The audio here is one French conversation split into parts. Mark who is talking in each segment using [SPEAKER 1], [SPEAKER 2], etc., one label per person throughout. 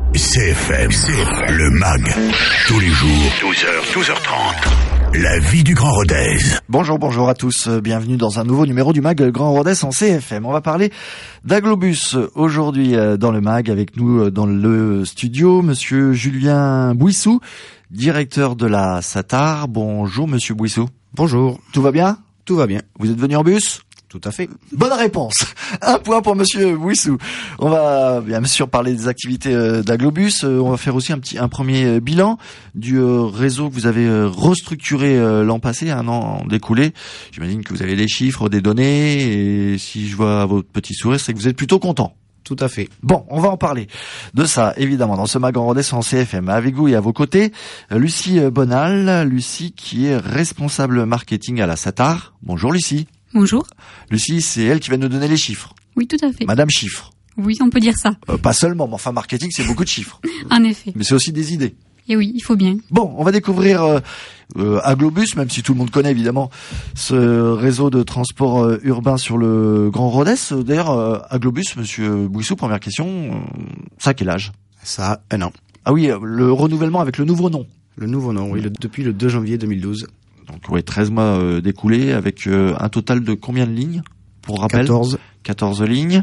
[SPEAKER 1] CFM, le MAG, tous les jours, 12h, 12h30. La vie du Grand Rodez.
[SPEAKER 2] Bonjour à tous, bienvenue dans un nouveau numéro du MAG Grand Rodez en CFM. On va parler d'Aglobus aujourd'hui dans le MAG, avec nous dans le studio, monsieur Julien Bouissou, directeur de la SATAR. Bonjour monsieur Bouissou.
[SPEAKER 3] Bonjour.
[SPEAKER 2] Tout va bien ?
[SPEAKER 3] Tout va bien.
[SPEAKER 2] Vous êtes venu en bus ?
[SPEAKER 3] Tout à fait.
[SPEAKER 2] Bonne réponse. Un point pour monsieur Bouissou. On va bien sûr parler des activités d'Aglobus. On va faire aussi un premier bilan du réseau que vous avez restructuré l'an passé, un an découlé. J'imagine que vous avez des chiffres, des données, et si je vois votre petit sourire, c'est que vous êtes plutôt content.
[SPEAKER 3] Tout à fait.
[SPEAKER 2] Bon, on va en parler de ça, évidemment, dans ce MAG Grand Rodez en CFM. Avec vous et à vos côtés, Lucie Bonal. Lucie qui est responsable marketing à la SATAR. Bonjour Lucie.
[SPEAKER 4] Bonjour.
[SPEAKER 2] Lucie, c'est elle qui va nous donner les chiffres.
[SPEAKER 4] Oui, tout à fait.
[SPEAKER 2] Madame Chiffre.
[SPEAKER 4] Oui, on peut dire ça.
[SPEAKER 2] Pas seulement, mais enfin marketing, c'est beaucoup de chiffres.
[SPEAKER 4] En effet.
[SPEAKER 2] Mais c'est aussi des idées.
[SPEAKER 4] Et oui, il faut bien.
[SPEAKER 2] Bon, on va découvrir Aglobus, même si tout le monde connaît évidemment ce réseau de transport urbain sur le Grand Rodez. D'ailleurs, Aglobus, monsieur Bouissou, première question, ça a quel âge ?
[SPEAKER 3] Ça a 1 an.
[SPEAKER 2] Ah oui, le renouvellement avec le nouveau nom.
[SPEAKER 3] Le nouveau nom, oui, depuis le 2 janvier 2012.
[SPEAKER 2] Donc oui, 13 mois découlés avec un total de combien de lignes, pour rappel ? 14 lignes.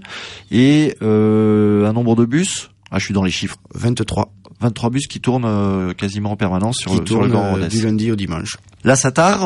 [SPEAKER 2] Et un nombre de bus, je suis dans les chiffres.
[SPEAKER 3] 23
[SPEAKER 2] bus qui tournent quasiment en permanence sur le Grand Rodez.
[SPEAKER 3] Du lundi au dimanche.
[SPEAKER 2] La SATAR,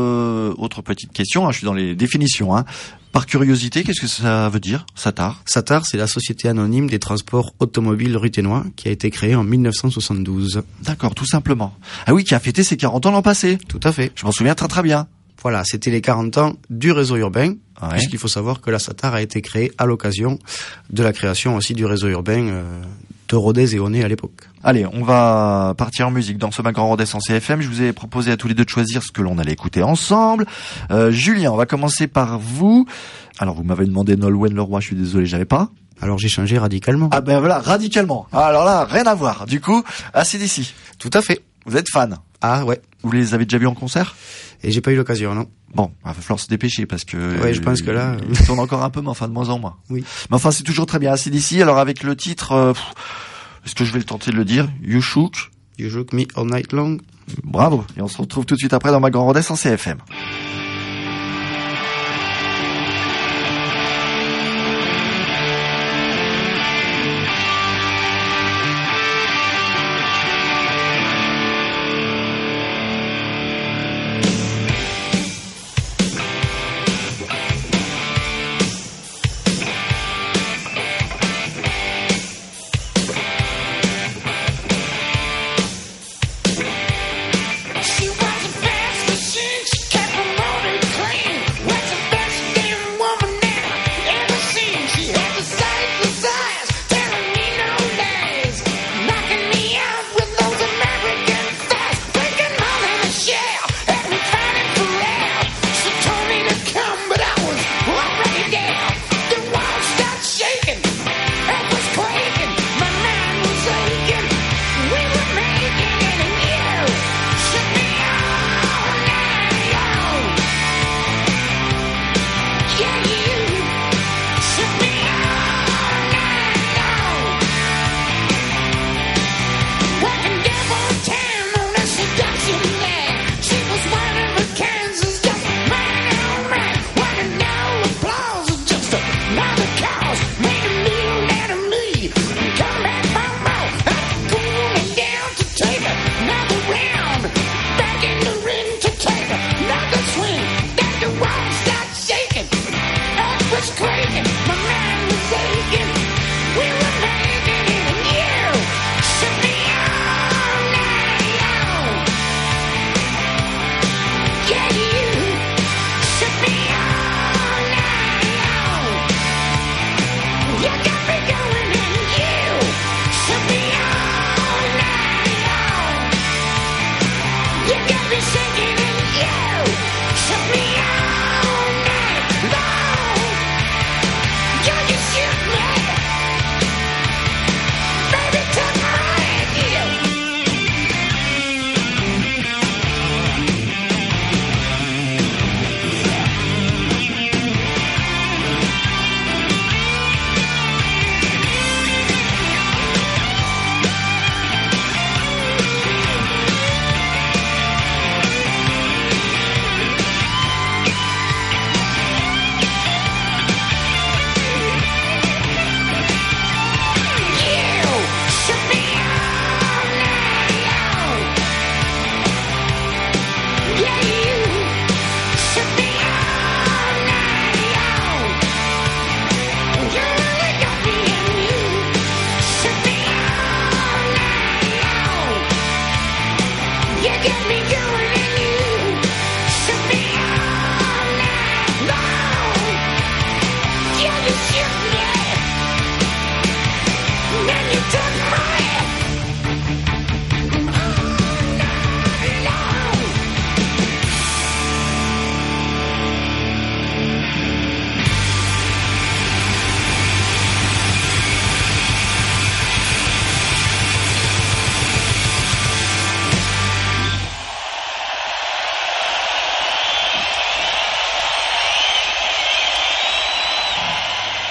[SPEAKER 2] autre petite question, je suis dans les définitions. Par curiosité, qu'est-ce que ça veut dire, SATAR ?
[SPEAKER 3] SATAR, c'est la Société Anonyme des Transports Automobiles Ruthénois qui a été créée en 1972.
[SPEAKER 2] D'accord, tout simplement. Ah oui, qui a fêté ses 40 ans l'an passé.
[SPEAKER 3] Tout à fait.
[SPEAKER 2] Je m'en souviens très bien.
[SPEAKER 3] Voilà, c'était les 40 ans du réseau urbain,
[SPEAKER 2] ouais.
[SPEAKER 3] Puisqu'il faut savoir que la SATAR a été créée à l'occasion de la création aussi du réseau urbain de Rodez et Aunay à l'époque.
[SPEAKER 2] Allez, on va partir en musique dans ce MAG Grand Rodez en CFM. Je vous ai proposé à tous les deux de choisir ce que l'on allait écouter ensemble. Julien, on va commencer par vous. Alors, vous m'avez demandé Nolwenn Leroy, je suis désolé, j'avais pas.
[SPEAKER 3] Alors j'ai changé radicalement.
[SPEAKER 2] Ah ben voilà, radicalement. Alors là, rien à voir. Du coup, AC/DC.
[SPEAKER 3] Tout à fait.
[SPEAKER 2] Vous êtes fan ?
[SPEAKER 3] Ah ouais.
[SPEAKER 2] Vous les avez déjà vus en concert ?
[SPEAKER 3] Et j'ai pas eu l'occasion, non.
[SPEAKER 2] Bon, il va falloir se dépêcher parce que...
[SPEAKER 3] Ouais, je pense que là...
[SPEAKER 2] Ils tournent encore un peu, mais enfin de moins en moins.
[SPEAKER 3] Oui.
[SPEAKER 2] Mais enfin, c'est toujours très bien. AC/DC, alors avec le titre... est-ce que je vais le tenter de le dire ? You Shook
[SPEAKER 3] Me All Night Long.
[SPEAKER 2] Bravo. Et on se retrouve tout de suite après dans MAG Grand Rodez en CFM.
[SPEAKER 5] She was a fast machine, she kept on rolling.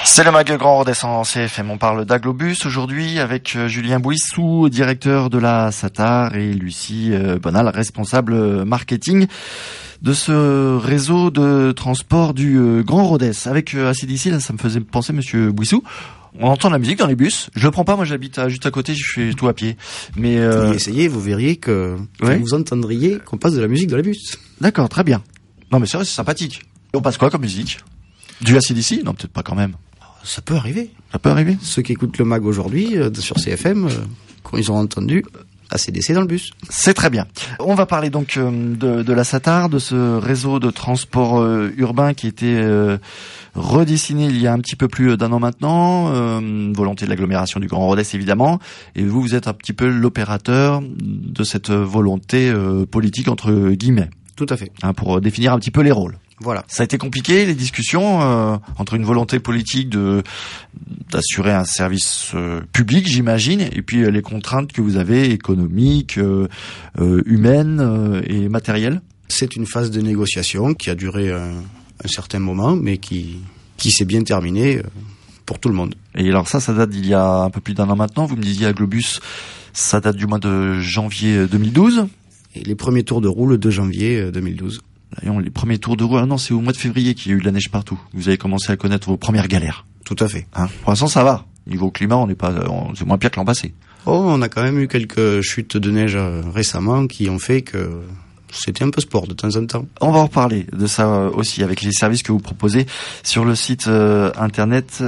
[SPEAKER 2] C'est le MAG Grand Rodez en CFM. On parle d'Aglobus aujourd'hui avec Julien Bouissou, directeur de la SATAR, et Lucie Bonal, responsable marketing de ce réseau de transport du Grand Rodez. Avec ACDC, là, ça me faisait penser, monsieur Bouissou, on entend de la musique dans les bus. Je le prends pas, moi j'habite juste à côté, je fais tout à pied. Mais
[SPEAKER 3] Vous essayez, vous verriez que vous entendriez qu'on passe de la musique dans les bus.
[SPEAKER 2] D'accord, très bien. Non mais c'est vrai, c'est sympathique. Et on passe quoi comme musique? Du ACDC? Non, peut-être pas quand même.
[SPEAKER 3] Ça peut arriver.
[SPEAKER 2] Ça peut arriver.
[SPEAKER 3] Ceux qui écoutent le MAG aujourd'hui sur CFM, quand ils ont entendu ACDC dans le bus.
[SPEAKER 2] C'est très bien. On va parler donc de la SATAR, de ce réseau de transport urbain qui était redessiné il y a un petit peu plus d'un an maintenant, volonté de l'agglomération du Grand Rodez évidemment, et vous êtes un petit peu l'opérateur de cette volonté politique entre guillemets.
[SPEAKER 3] Tout à fait.
[SPEAKER 2] Pour définir un petit peu les rôles.
[SPEAKER 3] Voilà.
[SPEAKER 2] Ça a été compliqué, les discussions entre une volonté politique d'assurer un service public, j'imagine, et puis les contraintes que vous avez économiques, humaines et matérielles.
[SPEAKER 3] C'est une phase de négociation qui a duré un certain moment, mais qui s'est bien terminée pour tout le monde.
[SPEAKER 2] Et alors ça date d'il y a un peu plus d'un an maintenant. Vous me disiez Aglobus, ça date du mois de janvier 2012.
[SPEAKER 3] Et les premiers tours de roue le 2 janvier 2012.
[SPEAKER 2] Les premiers tours de roue, non, c'est au mois de février qu'il y a eu de la neige partout. Vous avez commencé à connaître vos premières galères.
[SPEAKER 3] Tout à fait.
[SPEAKER 2] Pour l'instant, ça va. Niveau climat, c'est moins pire que l'an passé.
[SPEAKER 3] Oh, on a quand même eu quelques chutes de neige récemment qui ont fait que c'était un peu sport de temps en temps.
[SPEAKER 2] On va en reparler de ça aussi avec les services que vous proposez sur le site internet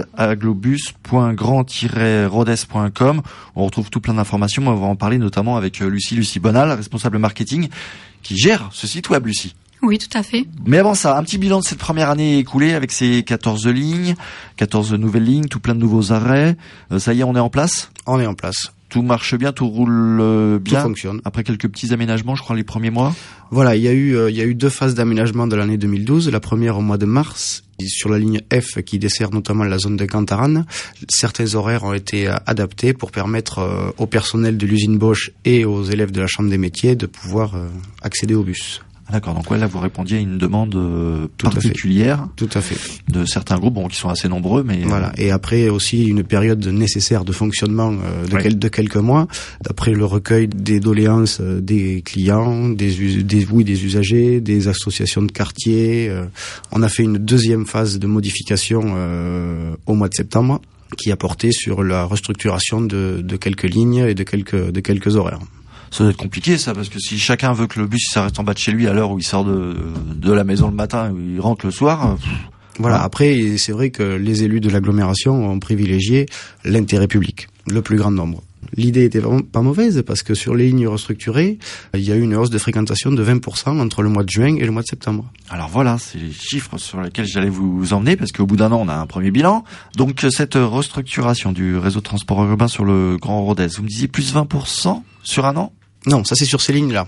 [SPEAKER 2] aglobus.grand-rodez.com. On retrouve tout plein d'informations. On va en parler notamment avec Lucie Bonal, responsable marketing, qui gère ce site web, Lucie.
[SPEAKER 4] Oui, tout à fait.
[SPEAKER 2] Mais avant ça, un petit bilan de cette première année écoulée avec ces 14 lignes, 14 nouvelles lignes, tout plein de nouveaux arrêts. Ça y est, on est en place ?
[SPEAKER 3] On est en place.
[SPEAKER 2] Tout marche bien, tout roule bien.
[SPEAKER 3] Tout fonctionne.
[SPEAKER 2] Après quelques petits aménagements, je crois, les premiers mois.
[SPEAKER 3] Voilà, il y a eu 2 phases d'aménagement de l'année 2012. La première au mois de mars, sur la ligne F qui dessert notamment la zone de Cantarane. Certains horaires ont été adaptés pour permettre au personnel de l'usine Bosch et aux élèves de la Chambre des métiers de pouvoir accéder au bus.
[SPEAKER 2] D'accord, donc là vous répondiez à une demande particulière.
[SPEAKER 3] Tout à fait.
[SPEAKER 2] De certains groupes, qui sont assez nombreux, mais
[SPEAKER 3] voilà. Et après aussi une période nécessaire de fonctionnement de quelques mois, d'après le recueil des doléances des clients, des usagers, des associations de quartier. On a fait une deuxième phase de modification au mois de septembre, qui a porté sur la restructuration de quelques lignes et de quelques horaires.
[SPEAKER 2] Ça doit être compliqué, ça, parce que si chacun veut que le bus s'arrête en bas de chez lui à l'heure où il sort de la maison le matin, où il rentre le soir.
[SPEAKER 3] Voilà. Après, c'est vrai que les élus de l'agglomération ont privilégié l'intérêt public, le plus grand nombre. L'idée était vraiment pas mauvaise, parce que sur les lignes restructurées, il y a eu une hausse de fréquentation de 20% entre le mois de juin et le mois de septembre.
[SPEAKER 2] Alors voilà, c'est les chiffres sur lesquels j'allais vous emmener, parce qu'au bout d'un an, on a un premier bilan. Donc cette restructuration du réseau de transport urbain sur le Grand Rodez, vous me disiez plus 20% sur un an ?
[SPEAKER 3] Non, ça c'est sur ces lignes-là.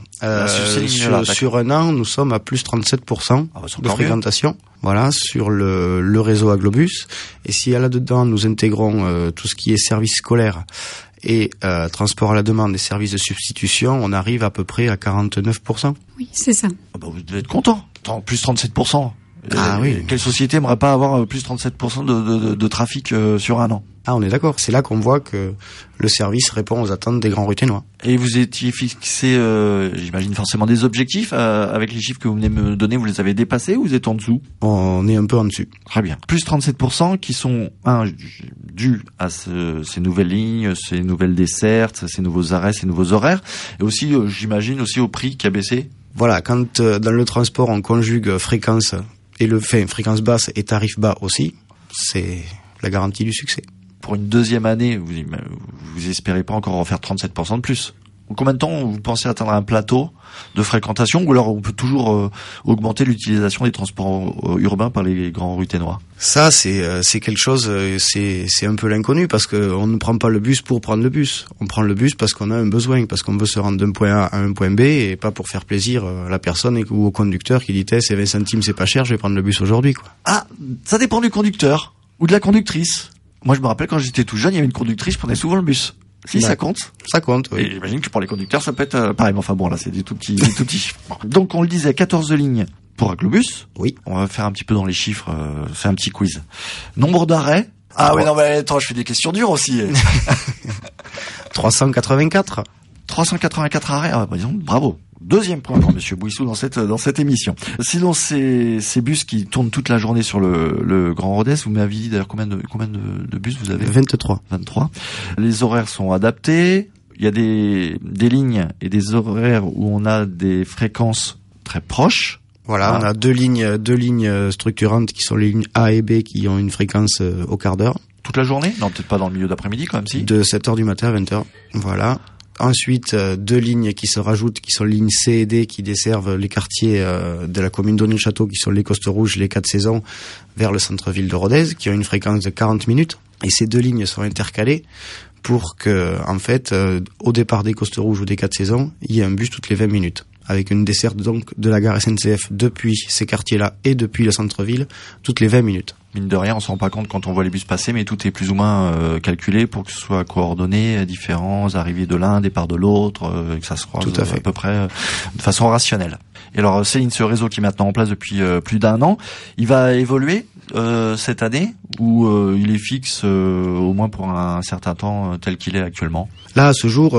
[SPEAKER 3] Sur un an, nous sommes à plus 37% de fréquentation. Mieux. Voilà, sur le réseau Aglobus. Et si là-dedans nous intégrons tout ce qui est service scolaire et transport à la demande et services de substitution, on arrive à peu près à 49%.
[SPEAKER 4] Oui, c'est ça.
[SPEAKER 2] Vous devez être content. Plus 37%.
[SPEAKER 3] Oui.
[SPEAKER 2] Quelle société aimerait pas avoir plus 37% de trafic sur un an?
[SPEAKER 3] Ah, on est d'accord. C'est là qu'on voit que le service répond aux attentes des grands Ruténois.
[SPEAKER 2] Et vous étiez fixé, j'imagine forcément des objectifs avec les chiffres que vous venez me donner. Vous les avez dépassés ou vous êtes en dessous?
[SPEAKER 3] On est un peu en dessus.
[SPEAKER 2] Très bien. Plus 37% qui sont dus à ces nouvelles lignes, ces nouvelles dessertes, ces nouveaux arrêts, ces nouveaux horaires, et aussi, j'imagine aussi au prix qui a baissé.
[SPEAKER 3] Voilà. Quand dans le transport on conjugue fréquence fréquence basse et tarif bas aussi, c'est la garantie du succès.
[SPEAKER 2] Pour une deuxième année, vous espérez pas encore en faire 37% de plus? En combien de temps vous pensez atteindre un plateau de fréquentation, ou alors on peut toujours augmenter l'utilisation des transports urbains par les grands Ruténois?
[SPEAKER 3] Ça, c'est quelque chose, c'est un peu l'inconnu, parce que on ne prend pas le bus pour prendre le bus. On prend le bus parce qu'on a un besoin, parce qu'on veut se rendre d'un point A à un point B, et pas pour faire plaisir à la personne ou au conducteur qui dit c'est 20 centimes, c'est pas cher, je vais prendre le bus aujourd'hui, quoi.
[SPEAKER 2] Ah, ça dépend du conducteur ou de la conductrice. Moi, je me rappelle quand j'étais tout jeune, il y avait une conductrice qui prenait souvent le bus. Si, ça compte.
[SPEAKER 3] Ça compte, oui.
[SPEAKER 2] Et j'imagine que pour les conducteurs, ça peut être pareil. Mais enfin bon, là, c'est des tout petits chiffres. Donc, on le disait, 14 lignes pour Aglobus.
[SPEAKER 3] Oui.
[SPEAKER 2] On va faire un petit peu dans les chiffres, faire un petit quiz. Nombre d'arrêts, Ah oui, non, mais attends, je fais des questions dures aussi.
[SPEAKER 3] 384.
[SPEAKER 2] 384 arrêts, ah, bah, disons, bravo. Deuxième point pour Monsieur Bouissou dans cette émission. Sinon, ces bus qui tournent toute la journée sur le Grand Rodez, vous m'avez dit d'ailleurs combien de bus vous avez?
[SPEAKER 3] 23.
[SPEAKER 2] 23. Les horaires sont adaptés. Il y a des lignes et des horaires où on a des fréquences très proches.
[SPEAKER 3] Voilà, on a deux lignes structurantes qui sont les lignes A et B qui ont une fréquence au quart d'heure.
[SPEAKER 2] Toute la journée? Non, peut-être pas dans le milieu d'après-midi quand même, si.
[SPEAKER 3] De 7h du matin à 20h. Voilà. Ensuite, deux lignes qui se rajoutent, qui sont les lignes C et D, qui desservent les quartiers de la commune d'Onet-le-Château, qui sont les Costes Rouges, les 4 Saisons, vers le centre-ville de Rodez, qui ont une fréquence de 40 minutes. Et ces deux lignes sont intercalées pour que, en fait, au départ des Costes Rouges ou des 4 Saisons, il y ait un bus toutes les 20 minutes. Avec une desserte donc de la gare SNCF depuis ces quartiers-là et depuis le centre-ville, toutes les 20 minutes.
[SPEAKER 2] Mine de rien, on se rend pas compte quand on voit les bus passer, mais tout est plus ou moins calculé pour que ce soit coordonné, différents arrivées de l'un, départ de l'autre, que ça se croise à peu près de façon rationnelle. Et alors, Céline, ce réseau qui est maintenant en place depuis plus d'1 an, il va évoluer cette année ou il est fixe au moins pour un certain temps tel qu'il est actuellement?
[SPEAKER 3] Là, à ce jour,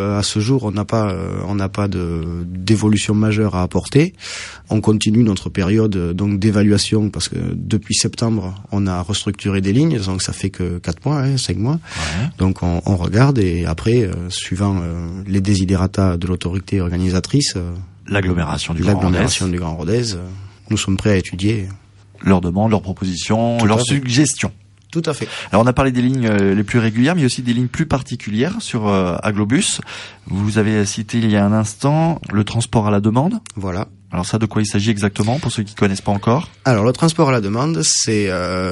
[SPEAKER 3] on n'a pas d'évolution majeure à apporter. On continue notre période donc d'évaluation parce que depuis septembre, on a restructuré des lignes, donc ça fait que 4 mois, 5 mois. Ouais. Donc on regarde et après, suivant les désidérata de l'autorité organisatrice,
[SPEAKER 2] l'agglomération du Grand Rodez,
[SPEAKER 3] nous sommes prêts à étudier
[SPEAKER 2] leurs demandes, leurs propositions, leurs suggestions.
[SPEAKER 3] Tout à fait.
[SPEAKER 2] Alors on a parlé des lignes les plus régulières, mais il y a aussi des lignes plus particulières sur Aglobus. Vous avez cité il y a un instant le transport à la demande.
[SPEAKER 3] Voilà.
[SPEAKER 2] Alors ça, de quoi il s'agit exactement pour ceux qui ne connaissent pas encore?
[SPEAKER 3] Alors le transport à la demande, c'est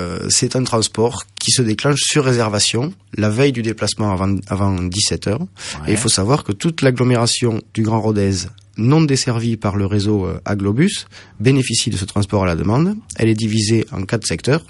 [SPEAKER 3] un transport qui se déclenche sur réservation la veille du déplacement avant 17h. Ouais. Et il faut savoir que toute l'agglomération du Grand Rodez non desservie par le réseau Aglobus bénéficie de ce transport à la demande. Elle est divisée en 4 secteurs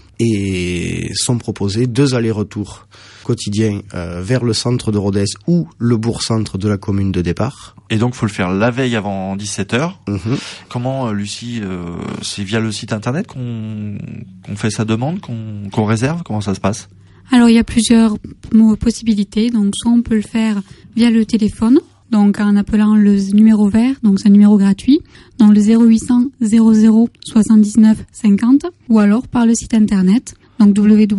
[SPEAKER 3] et sont proposés 2 allers-retours quotidiens vers le centre de Rodez ou le bourg-centre de la commune de départ.
[SPEAKER 2] Et donc, faut le faire la veille avant 17h. Mmh. Comment, Lucie, c'est via le site internet qu'on fait sa demande, qu'on réserve? Comment ça se passe?
[SPEAKER 4] Alors, il y a plusieurs possibilités. Donc, soit on peut le faire via le téléphone, donc en appelant le numéro vert, donc c'est un numéro gratuit, dans le 0800 00 79 50, ou alors par le site internet, donc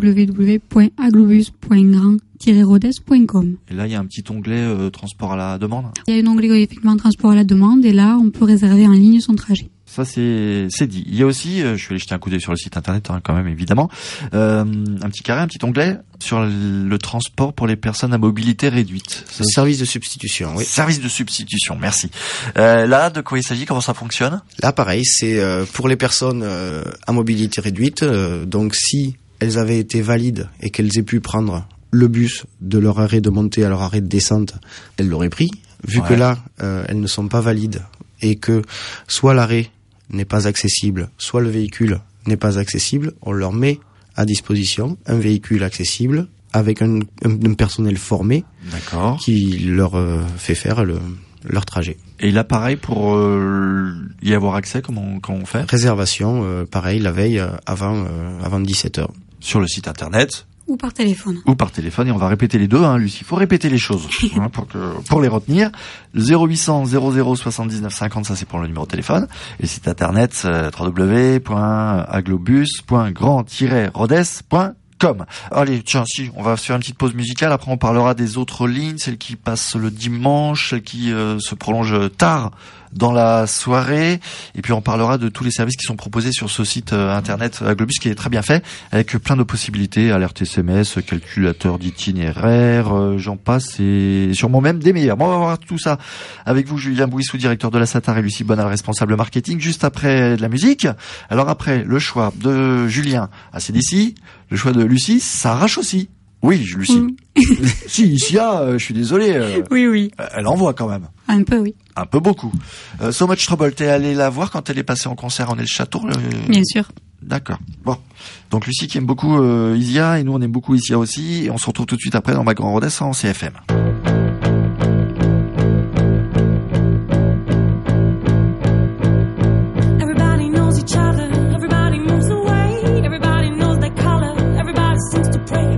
[SPEAKER 4] www.aglobus.grand-rodez.com.
[SPEAKER 2] Et là, il y a un petit onglet transport à la demande.
[SPEAKER 4] Il y a un onglet effectivement transport à la demande, et là, on peut réserver en ligne son trajet.
[SPEAKER 2] Ça, c'est dit. Il y a aussi, je suis allé jeter un coup d'œil sur le site internet, quand même, évidemment, un petit carré, un petit onglet sur le transport pour les personnes à mobilité réduite.
[SPEAKER 3] Service de substitution, oui.
[SPEAKER 2] Service de substitution, merci. Là, de quoi il s'agit? Comment ça fonctionne?
[SPEAKER 3] Là, pareil, c'est pour les personnes à mobilité réduite. Donc, si elles avaient été valides et qu'elles aient pu prendre le bus de leur arrêt de montée à leur arrêt de descente, elles l'auraient pris. Vu que là, elles ne sont pas valides et que soit l'arrêt n'est pas accessible, soit le véhicule n'est pas accessible, on leur met à disposition un véhicule accessible avec un personnel formé.
[SPEAKER 2] D'accord.
[SPEAKER 3] Qui leur fait faire leur trajet.
[SPEAKER 2] Et là, pareil, pour y avoir accès, comment on fait?
[SPEAKER 3] Réservation, pareil, la veille avant 17h.
[SPEAKER 2] Sur le site internet.
[SPEAKER 4] Ou par téléphone.
[SPEAKER 2] Ou par téléphone, et on va répéter les deux, Lucie. Il faut répéter les choses pour les retenir. Le 0800 00 79 50, ça c'est pour le numéro de téléphone. Et le site internet, www.aglobus.grand-rodez.com. Allez, tiens, on va se faire une petite pause musicale. Après, on parlera des autres lignes, celles qui passent le dimanche, celles qui se prolongent tard dans la soirée, et puis on parlera de tous les services qui sont proposés sur ce site internet Aglobus qui est très bien fait, avec plein de possibilités, alerte SMS, calculateur d'itinéraire, j'en passe, et sûrement même des meilleurs. Bon, on va voir tout ça avec vous, Julien Bouissou, directeur de la SATAR, et Lucie Bonal, responsable marketing, juste après de la musique. Alors après, le choix de Julien, c'est d'ici, le choix de Lucie, ça arrache aussi. Oui, Lucie. Si, Isia, je suis désolé.
[SPEAKER 4] Oui.
[SPEAKER 2] Elle envoie quand même.
[SPEAKER 4] Un peu, oui.
[SPEAKER 2] Un peu beaucoup. So Much Trouble, t'es allé la voir quand elle est passée en concert en Onet-le-Château?
[SPEAKER 4] Bien sûr.
[SPEAKER 2] D'accord. Bon. Donc Lucie qui aime beaucoup Isia, et nous on aime beaucoup Isia aussi, et on se retrouve tout de suite après dans ma Grand Rodez en CFM.
[SPEAKER 5] Everybody knows each other, everybody moves away, everybody knows their color, everybody seems to pray.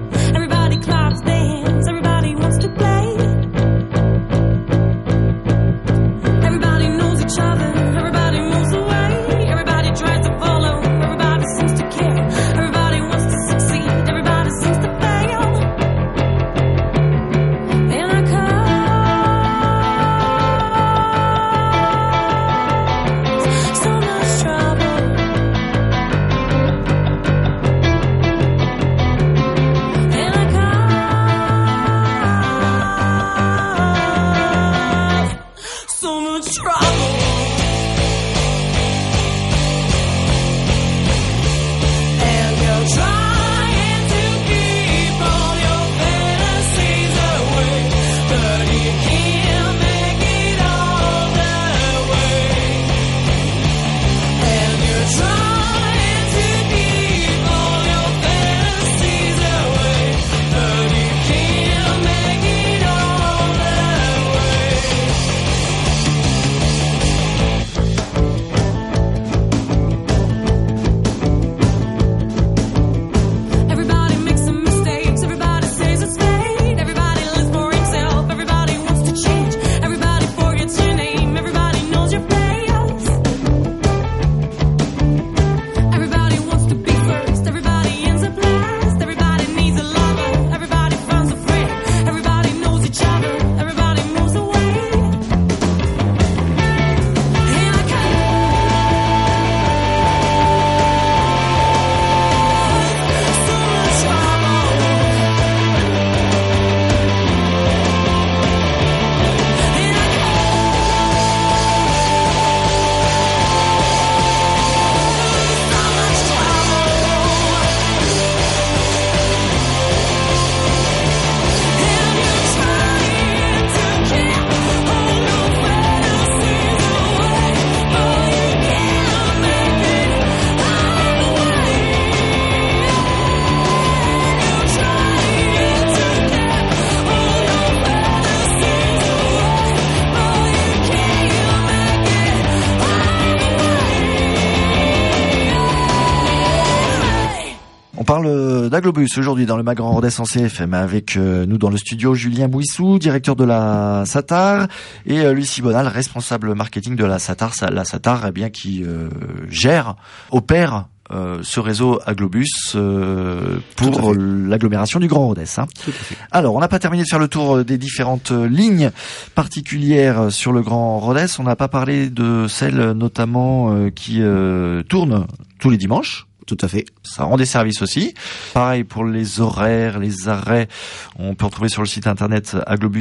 [SPEAKER 2] parle d'Aglobus aujourd'hui dans le Mag Grand Rodez en CFM avec nous dans le studio Julien Bouissou, directeur de la SATAR, et Lucie Bonal, responsable marketing de la SATAR. La SATAR, qui opère ce réseau Aglobus pour l'agglomération du Grand Rodez. Alors, on n'a pas terminé de faire le tour des différentes lignes particulières sur le Grand Rodez. On n'a pas parlé de celles notamment qui tournent tous les dimanches.
[SPEAKER 3] Tout à fait.
[SPEAKER 2] Ça rend des services aussi. Pareil pour les horaires, les arrêts. On peut retrouver sur le site internet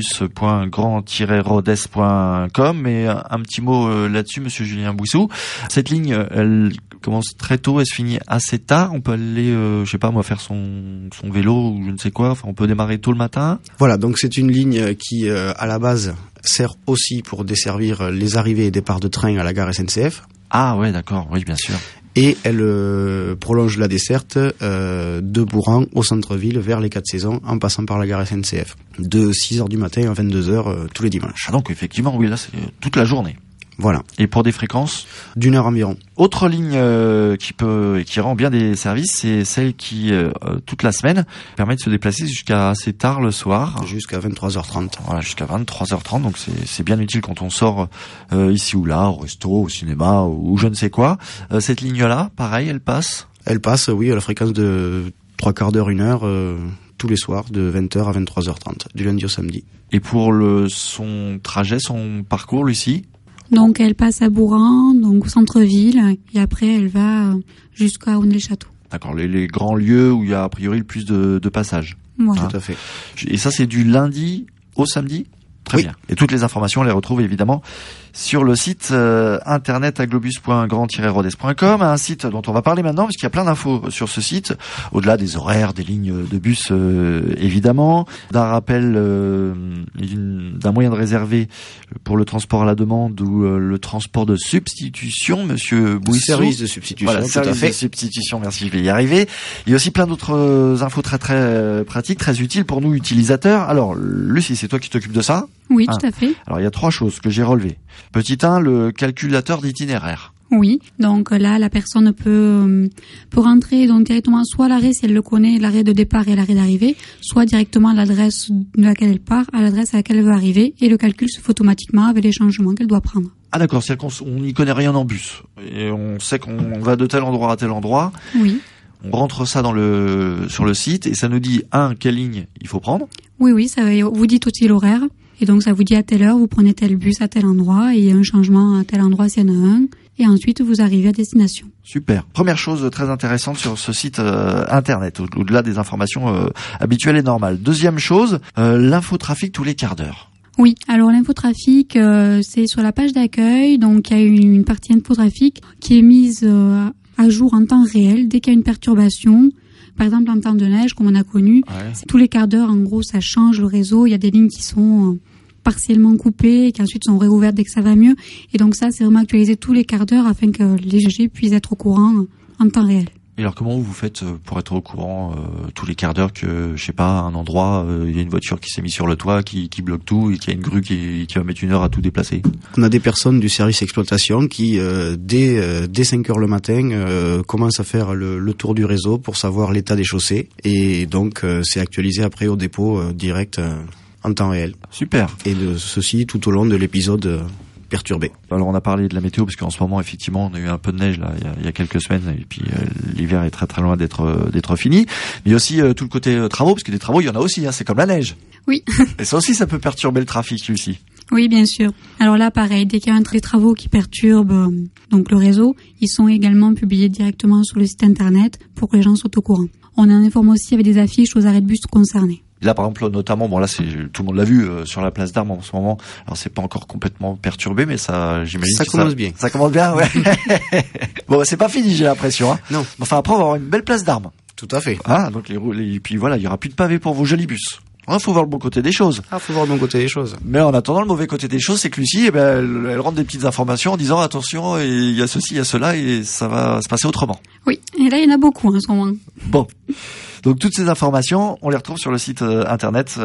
[SPEAKER 2] aglobus.grand-rodez.com. Mais un petit mot là-dessus, monsieur Julien Bouissou. Cette ligne, elle commence très tôt, elle se finit assez tard. On peut aller, faire son vélo ou je ne sais quoi. Enfin, on peut démarrer tôt le matin.
[SPEAKER 3] Voilà, donc c'est une ligne qui, à la base, sert aussi pour desservir les arrivées et départs de train à la gare SNCF.
[SPEAKER 2] Ah ouais, d'accord, oui, bien sûr.
[SPEAKER 3] Et elle prolonge la desserte de Bourran au centre-ville vers les 4 saisons en passant par la gare SNCF. De 6h du matin à 22h tous les dimanches.
[SPEAKER 2] Ah donc effectivement, oui, là c'est toute la journée.
[SPEAKER 3] Voilà.
[SPEAKER 2] Et pour des fréquences
[SPEAKER 3] d'1 heure environ.
[SPEAKER 2] Autre ligne qui rend bien des services, c'est celle qui, toute la semaine, permet de se déplacer jusqu'à assez tard le soir.
[SPEAKER 3] Jusqu'à 23h30.
[SPEAKER 2] Voilà, jusqu'à 23h30. Donc c'est bien utile quand on sort ici ou là, au resto, au cinéma ou je ne sais quoi. Cette ligne-là, pareil, elle passe. Elle passe,
[SPEAKER 3] oui, à la fréquence de 3/4 d'heure, 1 heure, tous les soirs, de 20h à 23h30, du lundi au samedi.
[SPEAKER 2] Et pour son trajet, son parcours, Lucie?
[SPEAKER 4] Donc elle passe à Bourran, donc au centre-ville, et après elle va jusqu'à Aulnay-le-Château.
[SPEAKER 2] D'accord, les grands lieux où il y a a priori le plus de passages.
[SPEAKER 4] Voilà.
[SPEAKER 3] Tout à fait.
[SPEAKER 2] Et ça c'est du lundi au samedi? Très bien. Et toutes les informations, on les retrouve évidemment sur le site internet aglobus.grand-rodez.com, un site dont on va parler maintenant parce qu'il y a plein d'infos sur ce site, au-delà des horaires, des lignes de bus évidemment, d'un rappel d'un moyen de réserver pour le transport à la demande ou le transport de substitution, monsieur Bouissou.
[SPEAKER 3] Service de substitution,
[SPEAKER 2] voilà,
[SPEAKER 3] tout à fait.
[SPEAKER 2] De substitution, merci, je vais y arriver. Il y a aussi plein d'autres infos très très pratiques, très utiles pour nous utilisateurs. Alors, Lucie, c'est toi qui t'occupes de ça?
[SPEAKER 4] Oui, tout à fait.
[SPEAKER 2] Alors, il y a 3 choses que j'ai relevées. Petit 1, le calculateur d'itinéraire.
[SPEAKER 4] Oui, donc là, la personne peut rentrer donc directement soit l'arrêt, si elle le connaît, l'arrêt de départ et l'arrêt d'arrivée, soit directement l'adresse de laquelle elle part à l'adresse à laquelle elle veut arriver, et le calcul se fait automatiquement avec les changements qu'elle doit prendre.
[SPEAKER 2] Ah d'accord, c'est-à-dire qu'on n'y connaît rien en bus, et on sait qu'on va de tel endroit à tel endroit.
[SPEAKER 4] Oui.
[SPEAKER 2] On rentre ça sur le site, et ça nous dit, quelle ligne il faut prendre.
[SPEAKER 4] Oui, ça vous dit aussi l'horaire. Et donc, ça vous dit à telle heure, vous prenez tel bus à tel endroit, et il y a un changement à tel endroit s'il y en a un, et ensuite vous arrivez à destination.
[SPEAKER 2] Super. Première chose très intéressante sur ce site internet, au-delà des informations habituelles et normales. Deuxième chose, l'infotrafic tous les quarts d'heure.
[SPEAKER 4] Oui, alors l'infotrafic, c'est sur la page d'accueil, donc il y a une partie infotrafic qui est mise à jour en temps réel dès qu'il y a une perturbation. Par exemple, en temps de neige, comme on a connu, c'est tous les quarts d'heure, en gros, ça change le réseau. Il y a des lignes qui sont partiellement coupées et qui ensuite sont réouvertes dès que ça va mieux. Et donc ça, c'est vraiment actualisé tous les quarts d'heure afin que les usagers puissent être au courant en temps réel.
[SPEAKER 2] Et alors, comment vous faites pour être au courant tous les quarts d'heure que, je sais pas, à un endroit, il y a une voiture qui s'est mise sur le toit, qui bloque tout, et qu'il y a une grue qui va mettre 1 heure à tout déplacer?
[SPEAKER 3] On a des personnes du service exploitation qui, dès 5 heures le matin, commencent à faire le tour du réseau pour savoir l'état des chaussées. Et donc, c'est actualisé après au dépôt direct en temps réel.
[SPEAKER 2] Super.
[SPEAKER 3] Et de ceci tout au long de l'épisode perturbé.
[SPEAKER 2] Alors on a parlé de la météo parce qu'en ce moment effectivement on a eu un peu de neige là il y a quelques semaines et puis l'hiver est très très loin d'être fini. Mais il y a aussi tout le côté travaux parce que des travaux il y en a aussi, c'est comme la neige.
[SPEAKER 4] Oui.
[SPEAKER 2] Et ça aussi ça peut perturber le trafic aussi.
[SPEAKER 4] Oui, bien sûr. Alors là pareil, dès qu'il y a des travaux qui perturbent donc le réseau, ils sont également publiés directement sur le site internet pour que les gens soient au courant. On en informe aussi avec des affiches aux arrêts de bus concernés.
[SPEAKER 2] Là, par exemple, notamment, bon là, tout le monde l'a vu sur la place d'Armes en ce moment. Alors, c'est pas encore complètement perturbé, mais ça, j'imagine.
[SPEAKER 3] Ça commence bien.
[SPEAKER 2] Ça commence bien, ouais. Bon, c'est pas fini, j'ai l'impression. Hein.
[SPEAKER 3] Non.
[SPEAKER 2] Enfin, après, on va avoir une belle place d'Armes.
[SPEAKER 3] Tout à fait.
[SPEAKER 2] Donc et puis voilà, il y aura plus de pavés pour vos jolis bus. Faut voir le bon côté des choses.
[SPEAKER 3] Faut voir le bon côté des choses.
[SPEAKER 2] Mais en attendant, le mauvais côté des choses, c'est que Lucie, elle rentre des petites informations en disant attention, il y a ceci, il y a cela, et ça va se passer autrement.
[SPEAKER 4] Oui. Et là, il y en a beaucoup en ce moment.
[SPEAKER 2] Bon. Donc toutes ces informations, on les retrouve sur le site internet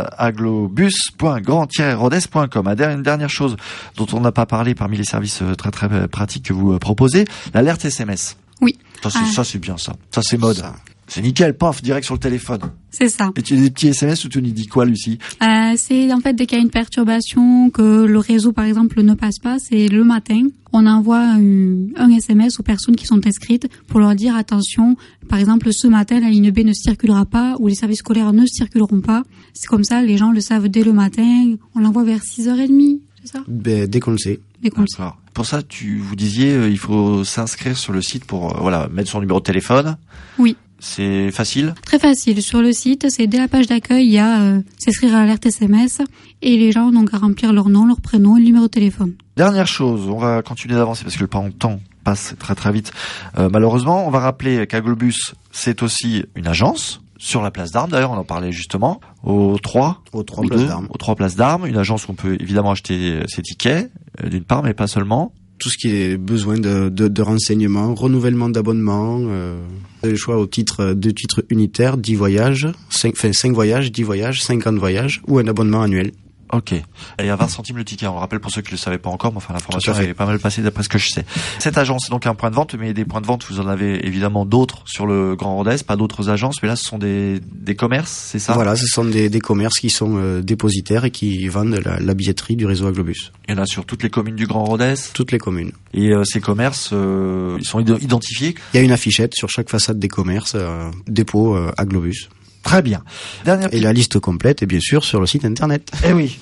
[SPEAKER 2] aglobus.grand-rodez.com. Une dernière chose dont on n'a pas parlé parmi les services très très pratiques que vous proposez, l'alerte SMS.
[SPEAKER 4] Oui.
[SPEAKER 2] Ça c'est bien ça. Ça c'est mode. C'est nickel, paf, direct sur le téléphone.
[SPEAKER 4] C'est ça.
[SPEAKER 2] Et tu as des petits SMS où tu nous dis quoi, Lucie?
[SPEAKER 4] C'est en fait dès qu'il y a une perturbation, que le réseau par exemple ne passe pas, c'est le matin, on envoie un SMS aux personnes qui sont inscrites pour leur dire attention, par exemple ce matin la ligne B ne circulera pas ou les services scolaires ne circuleront pas. C'est comme ça, les gens le savent dès le matin, on l'envoie vers 6h30, c'est ça?
[SPEAKER 3] Dès qu'on le sait.
[SPEAKER 4] Dès qu'on le sait.
[SPEAKER 2] Pour ça, vous disiez, il faut s'inscrire sur le site pour mettre son numéro de téléphone.
[SPEAKER 4] Oui.
[SPEAKER 2] C'est facile?
[SPEAKER 4] Très facile. Sur le site, c'est dès la page d'accueil, il y a s'inscrire à l'alerte SMS et les gens n'ont qu'à remplir leur nom, leur prénom et le numéro de téléphone.
[SPEAKER 2] Dernière chose, on va continuer d'avancer parce que le temps passe très très vite. Malheureusement, on va rappeler qu'Aglobus, c'est aussi une agence sur la place d'Armes. D'ailleurs, on en parlait justement aux trois places d'Armes. Une agence où on peut évidemment acheter ses tickets, d'une part, mais pas seulement.
[SPEAKER 3] Tout ce qui est besoin de renseignements, renouvellement d'abonnement, le choix au titre 2 titres unitaires, 10 voyages, 5 voyages, 10 voyages, 50 voyages ou un abonnement annuel.
[SPEAKER 2] Ok. Et à 20 centimes le ticket, on le rappelle pour ceux qui le savaient pas encore, mais enfin l'information est pas mal passée d'après ce que je sais. Cette agence est donc un point de vente, mais des points de vente, vous en avez évidemment d'autres sur le Grand Rodez, pas d'autres agences, mais là ce sont des commerces, c'est ça?
[SPEAKER 3] Voilà, ce sont des commerces qui sont dépositaires et qui vendent la billetterie du réseau Aglobus.
[SPEAKER 2] Il y en a sur toutes les communes du Grand Rodez? Toutes
[SPEAKER 3] les communes.
[SPEAKER 2] Et ces commerces, ils sont identifiés?
[SPEAKER 3] Il y a une affichette sur chaque façade des commerces, dépôt Aglobus.
[SPEAKER 2] Très bien.
[SPEAKER 3] Et la liste complète est bien sûr sur le site internet.
[SPEAKER 2] Eh oui,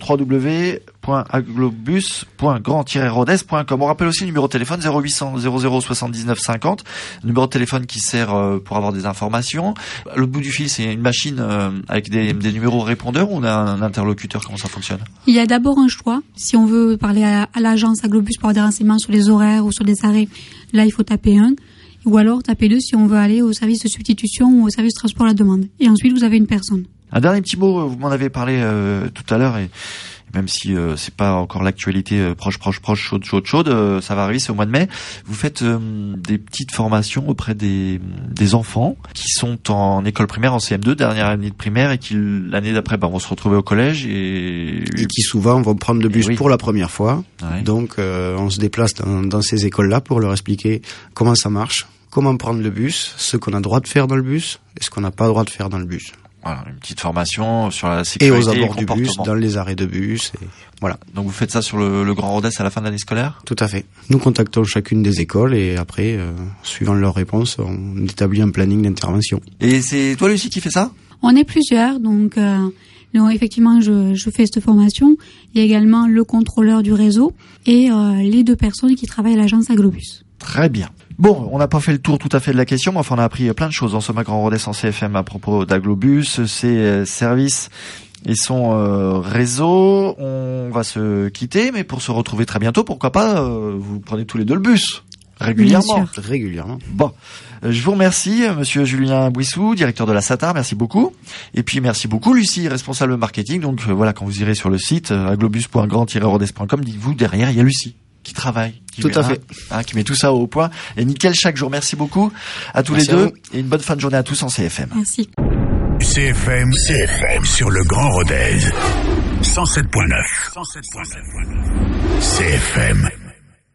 [SPEAKER 2] www.aglobus.grand-rodez.com. On rappelle aussi le numéro de téléphone 0800 00 79 50, numéro de téléphone qui sert pour avoir des informations. À l'autre bout du fil, c'est une machine avec des numéros répondeurs ou on a un interlocuteur? Comment ça fonctionne?
[SPEAKER 4] Il y a d'abord un choix. Si on veut parler à l'agence Aglobus pour avoir des renseignements sur les horaires ou sur des arrêts, là il faut taper 1. Ou alors tapez 2 si on veut aller au service de substitution ou au service de transport à la demande. Et ensuite, vous avez une personne.
[SPEAKER 2] Un dernier petit mot, vous m'en avez parlé tout à l'heure, et même si c'est pas encore l'actualité proche, chaude, ça va arriver, c'est au mois de mai. Vous faites des petites formations auprès des enfants qui sont en école primaire, en CM2, dernière année de primaire, et qui l'année d'après vont se retrouver au collège et
[SPEAKER 3] qui souvent vont prendre le bus pour la première fois. Ouais. Donc on se déplace dans ces écoles-là pour leur expliquer comment ça marche, comment prendre le bus, ce qu'on a le droit de faire dans le bus et ce qu'on n'a pas le droit de faire dans le bus.
[SPEAKER 2] Voilà, une petite formation sur la sécurité
[SPEAKER 3] et aux abords du bus, dans les arrêts de bus. Et voilà.
[SPEAKER 2] Donc vous faites ça sur le Grand Rodez à la fin de l'année scolaire?
[SPEAKER 3] Tout à fait. Nous contactons chacune des écoles et après, suivant leurs réponses, on établit un planning d'intervention.
[SPEAKER 2] Et c'est toi, Lucie, qui fait ça?
[SPEAKER 4] On est plusieurs, donc effectivement, je fais cette formation. Il y a également le contrôleur du réseau et les 2 personnes qui travaillent à l'agence Aglobus.
[SPEAKER 2] Très bien. Bon, on n'a pas fait le tour tout à fait de la question, mais enfin on a appris plein de choses en ce Grand Rodez en CFM à propos d'Aglobus, ses services et son réseau. On va se quitter, mais pour se retrouver très bientôt, pourquoi pas, vous prenez tous les 2 le bus régulièrement.
[SPEAKER 3] Régulièrement.
[SPEAKER 2] Bon, je vous remercie, monsieur Julien Bouissou, directeur de la SATAR, merci beaucoup. Et puis merci beaucoup, Lucie, responsable marketing. Donc voilà, quand vous irez sur le site aglobus.grand-rodez.com, dites-vous derrière, il y a Lucie qui travaille,
[SPEAKER 3] tout à fait,
[SPEAKER 2] qui met tout ça au point. Et nickel chaque jour. Merci beaucoup à tous les 2 et une bonne fin de journée à tous en CFM.
[SPEAKER 4] Merci.
[SPEAKER 1] CFM sur le Grand Rodez 107.9. CFM.